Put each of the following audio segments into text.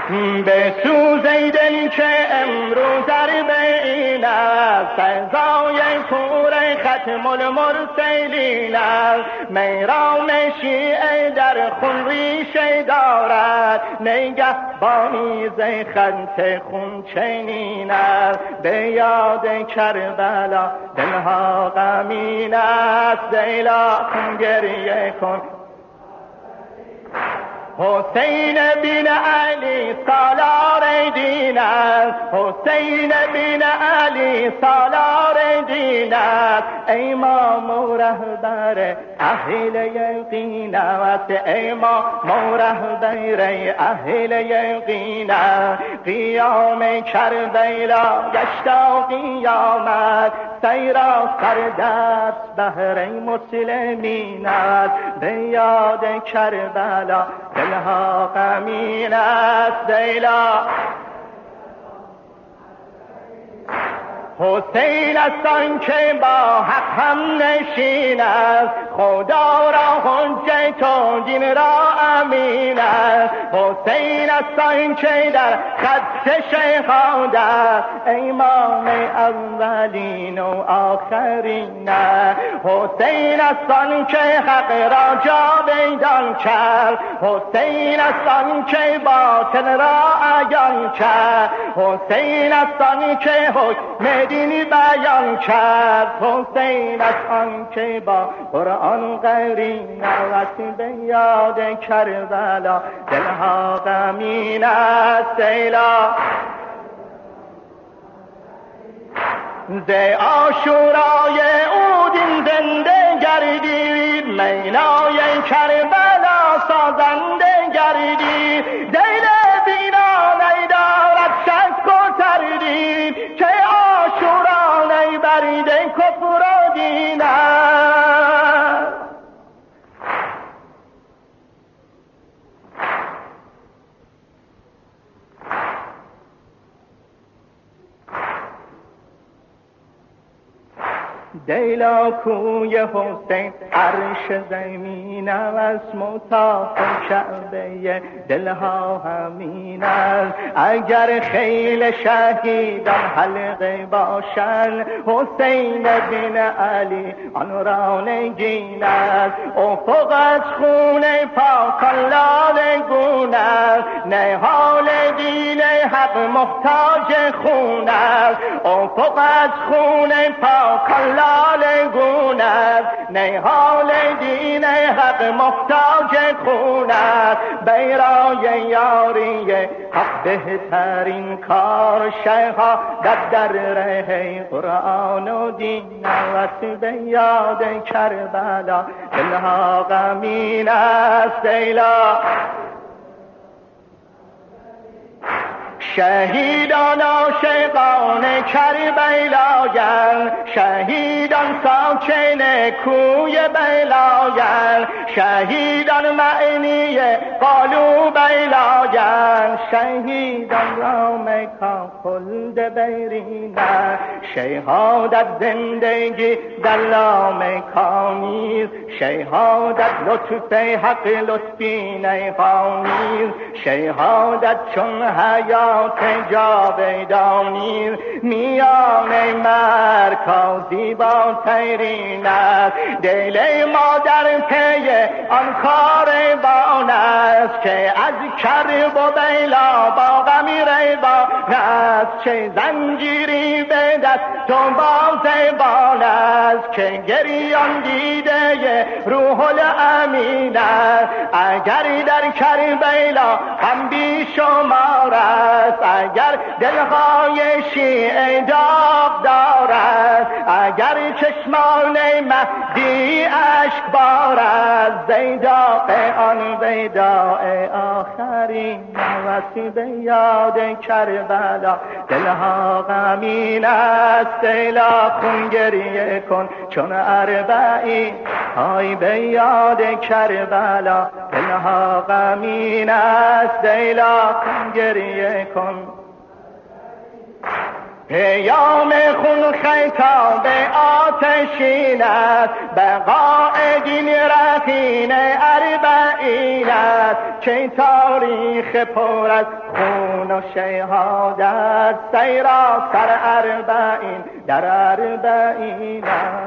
به سوز ای دل که امروز اربعین است، سزای کور ختم المرسلین است. میرام شیعه در خون ریشه دارد، نگهبانی ز خط خون چنین است. به یاد کربلا دلها غمین است، دیلا خون گریه کن. حسین بن علی سالار دین است، حسین بن علی سالار دین است. امام و رهبر اهل یقین است، امام و رهبر اهل یقین است. قیام کربلا گشتا قیامت، سیرا سردست بهر مسلمین است. به یاد کربلا دلها غمین است، دیلا حسین است آن که با حق هم نشین است، خدا را حجت و دین را امین است. حسین است آن که در خط شهادت است، امام اولین و آخرین است. حسین است آن که حق را جاویدان کرد، حسین است آن که باطل را عیان کرد. حسین است آن که حکم دینی بیان کرد، حسین است آن که با قرآن قرین است. به یاد کربلا دلها غمین است، دیلا ز آشورای او دین زنده گردید، مینای کربلا سازنده گردید. دل بینا ندارد شک و تردید، که آشورا نبرد کفر و دین است. دیلا کوی حسین عرش زمین است، مطاف کعبه دلها همین است. اگر خیل شهیدان حلقه باشند، حسین بن علی آن را نگین است. افق از خون پاکان لاله گون است، نهال دین حق محتاج خون است. افق از خون پاکان لاله گون است، نهال دین حق محتاج خون است. بیرای یاری حق بهترین کار، شهادت در ره قرآن و دین است. به یاد کربلا دلها غمین است، دیلا شهیدان عاشقان کربلایند، شهیدان ساکن کوی بلایند، شهیدان معنی قالو بلایند. شهیدان را مکان خلد بیرینند، شهادت زندگی در لامکانیست. شهادت لطف حق لطفی نیخانیست، شهادت چون حیات جاویدانی. میان مرکازی با تیرین است، دل ما در پی آن کاروان است. که از کرب و بیلا با غمی ریبان است، چه زنجیری به دست و با زبان است. که گریان دیده روح الامین است، اگر در کربلا هم بی شمار است. اگر دلهای شیعه داغ دارد، اگر چشمان مهدی اشک بارد. زیداء آن ویداء آخرین است، به یاد کربلا دلها غمین است. دیلا خون گریه کن چون اربعین، های به یاد کربلا دلها غمین است. دیلا خون گریه کن. پیام خون خطاب آتشین است، بقاء دین رهین اربعین است. که تاریخ پر از خون و شهادت سراسر اربعین در اربعین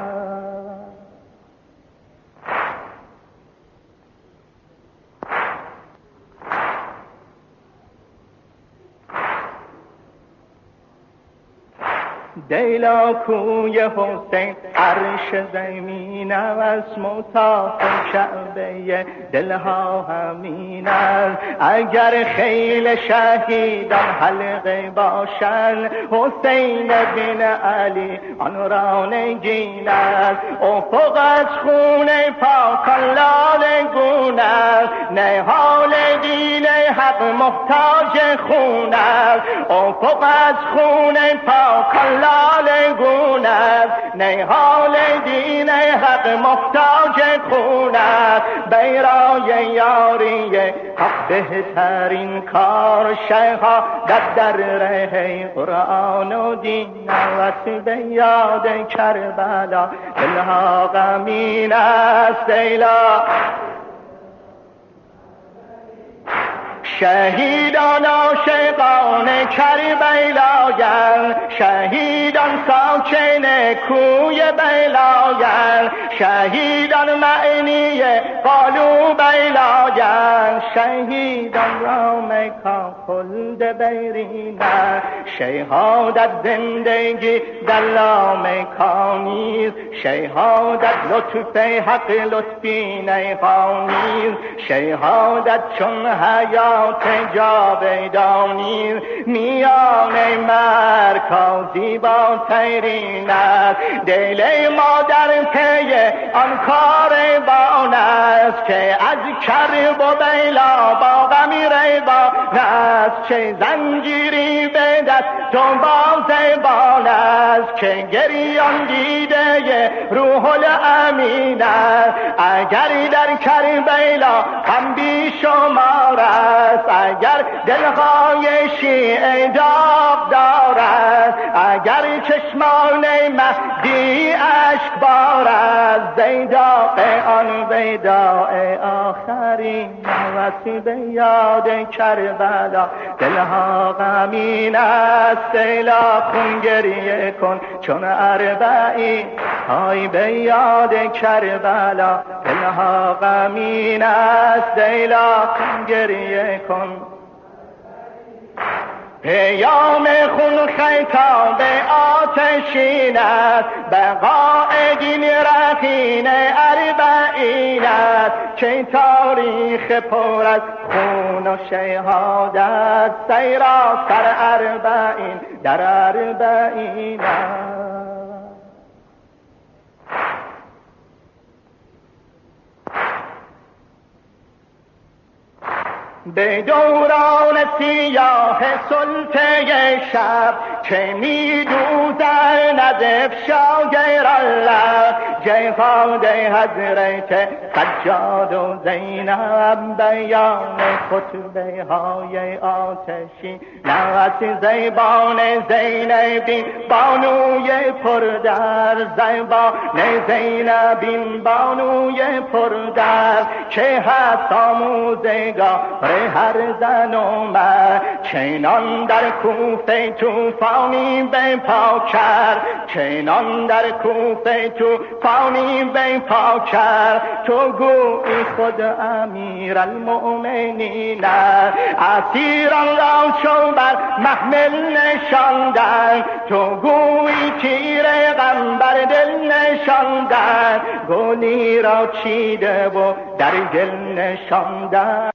دیلا کوی حسین عرش زمین است مطاف کعبه دلها همین است اگر خیل شهیدان حلقه باشند حسین بن علی آن را نگین است افق از خون پاکان لاله گون است نهال دین حق محتاج خون است افق از خون پاکان لاله گون است نهال دین حق محتاج خون است بیرای یاری حق بهترین کار شیخا در ره قرآن و دین است به یاد کربلا دلها غمین است دیلا شهیدان عاشقان کربلایند شهیدان ساکن کوی بلایند شهیدان معنی قالو بلایند شهیدان را مکان خلد بیرینند شهادت زندگی در لامکانیست شهادت لطف حق لطفی نیخانیست شهادت چون حیات جاودانی میان مرکزی با تیرین است دل ما در پی آن کاروان است که از کرب و بیلا با غمی ریوان است چه زنجیری به دست و بازبان است که گریان دیده روح الامین است اگر در کربلا هم بی شمار است اگر دلهای شیعه داغ دارد اگر چشمان مهدی اشک بارد زیداء آن ویداء آخرین وصی به یاد کربلا دلها غمین است دیلا خون گریه کن چون اربعین های به یاد کربلا دلها غمین است دیلا خون گریه کن پیام خون خیتاب آتشین است بقای دین رهین اربعین است که تاریخ پر از خون و شهادت سراسر اربعین در اربعین است به دوران سیاه سلطه شب که می دوزد نزف شاگر الله جهاد حضرت سجاد و زینب بیان خطبه های آتشی نوست زیبان زینبی بانوی پردر زیبان زینبی بانوی پردر که هست آموزگار هر زن و مرد چنان در کوفه توفانی به پا کرد چنان در کوفه توفانی به پا کرد تو گویی خود امیر المؤمنین اسیران را چو بر محمل نشاندن تو گویی تیر غم بر دل نشاندن گلی را چیده و در دل نشاندن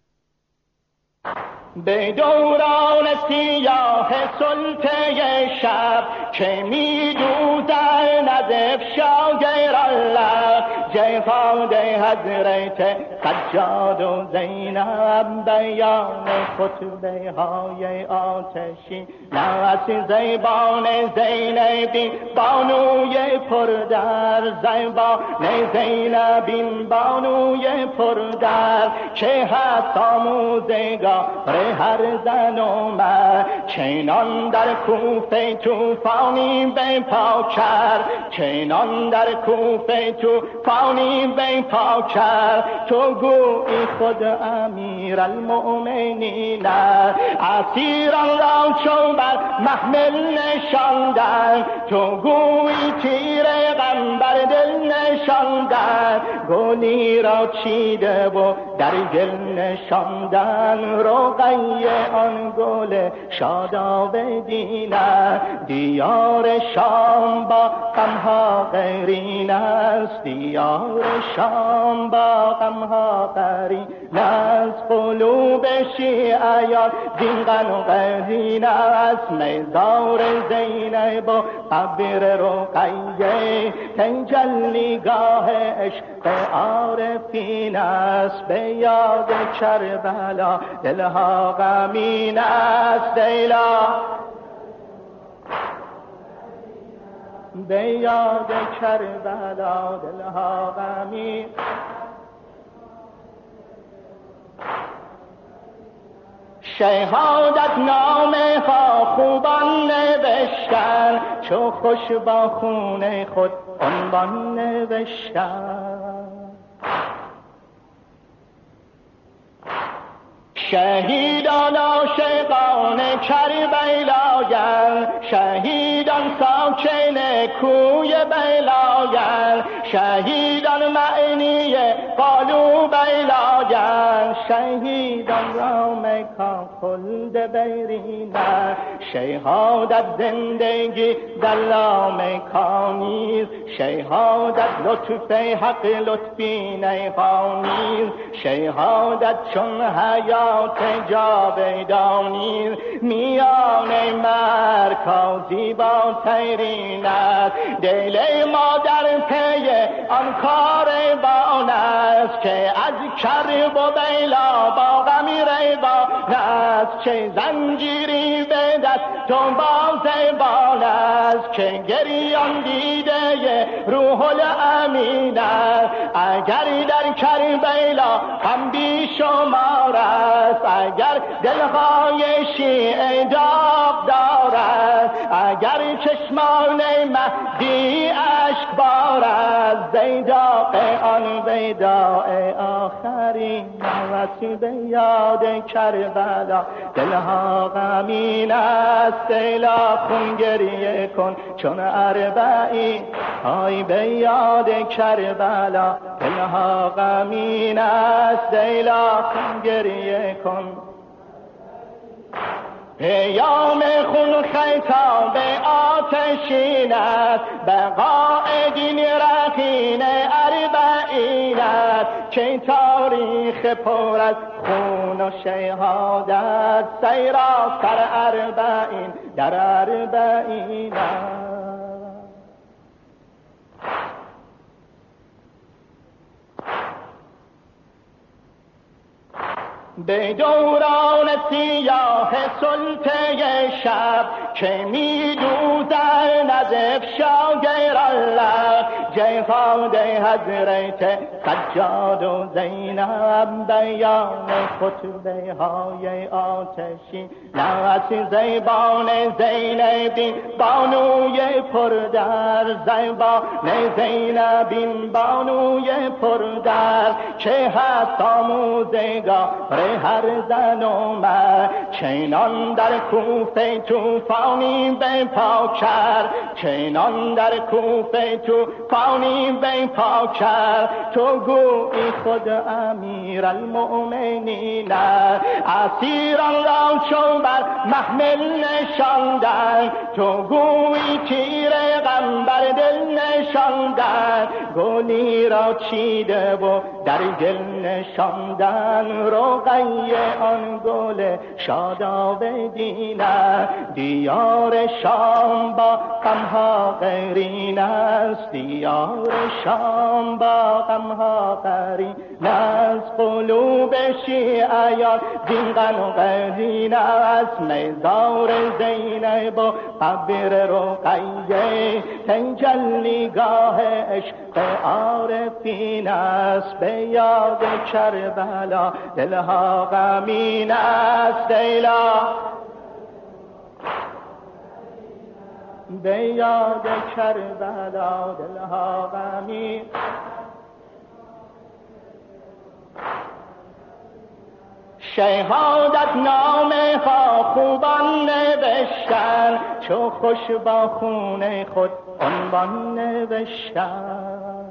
به دوران سیاه سلطه شب که می دوزد نزف شاگر الله جهاد حضرت سجاد و زینب بیان خطبه های آتشی نوست زیبان زینبی بانوی پردر زیبان زینبی بانوی پردر که هست آموزگار هر زن و مرد. چنان در کوفه توفانی بپا کرد، چنان در کوفه توفانی بپا کرد. تو گویی خود امیرالمؤمنین اسیران را چو بر محمل نشاندن، تو گویی تیر غم بر دل نشاندن. گلی را چیده و در گل نشاندن، رقیه آن گل شاداب دینه. دیار شام با غمها قرین است، دیار شام با غمها قرین است. قلوب شیعیان زین غم و قرین است، مزار زینب و قبر رقیه تجلیگاه عشق عارفین است. به یاد کربلا دلها غمین است، لیلا به یاد کربلا دلها غمین. شهادت نامه ها خوبان نوشتن، چو خوش با خون خود عنوان نوشتن. شهیدان عاشقان کربلایند، شهیدان ساکن کوی بلایند، شهیدان معنی قالو بلایند، شهیدان را مکان خلد برینند. شهادت زندگی در لامکانی، شهادت لطف حق لطفی نیقانی، شهادت چون حیات جاودانی. میان مرکازی با تیرین است، دل ما در پی آن کاروان است که از کرب و بیلا با غمی ریبان است. چه زنجیری به دست و بازبان است که گریان دیده روح الامین است. اگر در کربلا غم بی شمار است، اگر دلهای شیعه داغ دارد، اگر چشمان مهدی اشک بارد، زیداق آن ویداء آخرین نوسی به یاد کربلا دلها غمین است. لیلا خون گریه کن چون اربعین، های به یاد کربلا دلها غمین است. لیلا خون گریه کن. پیام خون خیتاب آتشین است، بقاء دین رهین اربعین است. که تاریخ پر از خون و شهادت، سیراسر اربعین در اربعین است. به دوران سیاه سلطه شب که می دوزن از افشاگر الله، جهاد حضرت سجاد و زینب، بیان خطبه های آتشی نوست زیبان زینبین بانوی پردر، زیبان زینبین بانوی پردر. که هست آموزگار هر زن و مرد، چنان در کوفه توفانی بپا کرد، چنان در کوفه توفانی بپا کرد. تو گویی خود امیرالمؤمنین اسیران را چو بر محمل نشاندن، تو گویی تیر غم بر دل نشاندن. گلی را چیده و در گل نشاندن، رقیه آن گل شاداب دینه. دیار شام با غمها قرین است، دیار شام با غمها قرین است. قلوب شیعیان زینقن و قدین است مزار زینب و قبر رقیه تجلیگاه عشق عارفین است به یاد کربلا دلها غمین است لیلا به یاد کربلا دلها غمین شهادت نامه ها خوبان نوشتن چو خوش با خون خود عنوان نوشتن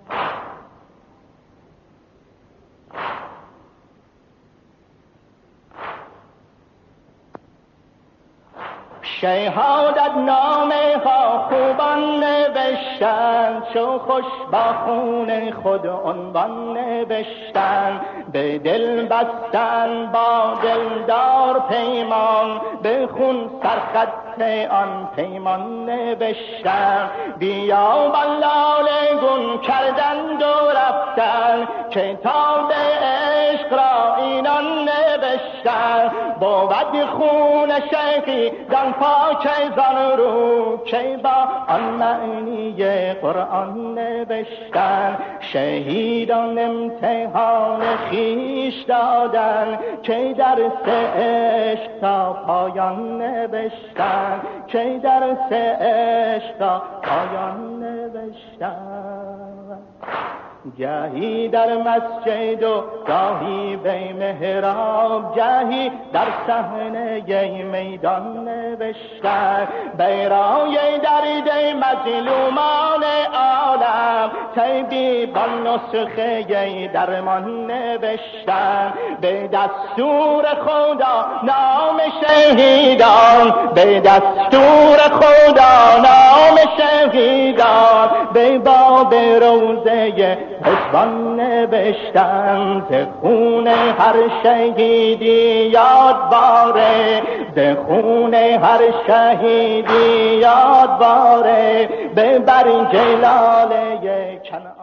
شهادت نامه ها خوبان نوشتن چو خوش با خون خود عنوان نوشتن به دل بستن با دلدار پیمان به خون سرخط آن پیمان نوشتن بیا بلال گون کردند و رفتن کتاب عشق را اینان نوشتن بود خون شیخی دن پاک زن رو که با آن معنی قرآن نوشتن شهیدان امتحان خیش دادن که درس عشق تا پایان نوشتن که درس عشق تا پایان نوشتن گاهی در مسجد و گاهی به محراب گاهی در صحنه میدان نوشتن بیرای درد مظلومان عالم طبیبان نسخه درمان نوشتن به دستور خدا نام شهیدان به دستور خدا نام شهیدان به باب روزه حسبان نوشتن ز خون هر شهیدی یادواره ز خون هر شهیدی یادواره به بر جلاله کنعان